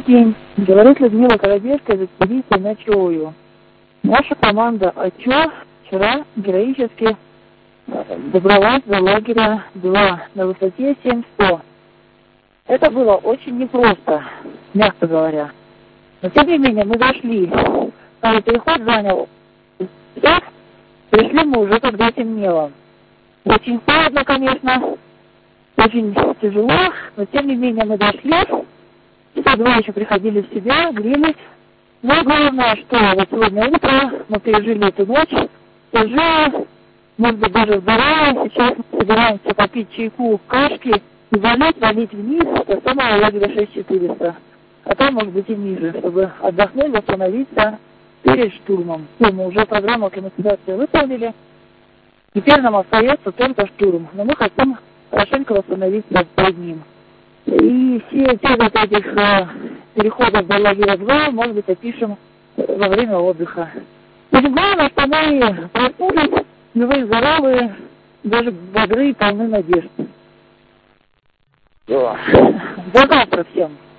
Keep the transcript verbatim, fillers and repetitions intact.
Добрый день. Говорит Людмила Кородецкая из экспедиции на Чою. Наша команда АЧО вчера героически добралась до лагеря два на высоте семь сто. Это было очень непросто, мягко говоря. Но тем не менее мы дошли. Переход занял час. Пришли мы уже когда темнело. Очень холодно, конечно, очень тяжело, но тем не менее мы дошли. И два еще приходили в себя, грелись. Но главное, что вот сегодня утро мы пережили эту ночь, уже, может быть, даже здоровые. Сейчас мы собираемся попить чайку, кашки и валить, валить вниз до самого лагеря шесть четыреста. А там, может быть, и ниже, чтобы отдохнуть, восстановиться перед штурмом. И мы уже программу акклиматизации выполнили. Теперь нам остается только штурм. Но мы хотим хорошенько восстановиться перед ним. И все перед этих э, переходов до лагеря два, может быть, опишем во время отдыха. И главное, что мы проснулись, живые, здоровые, даже бодрые, полны надежд. До завтра всем.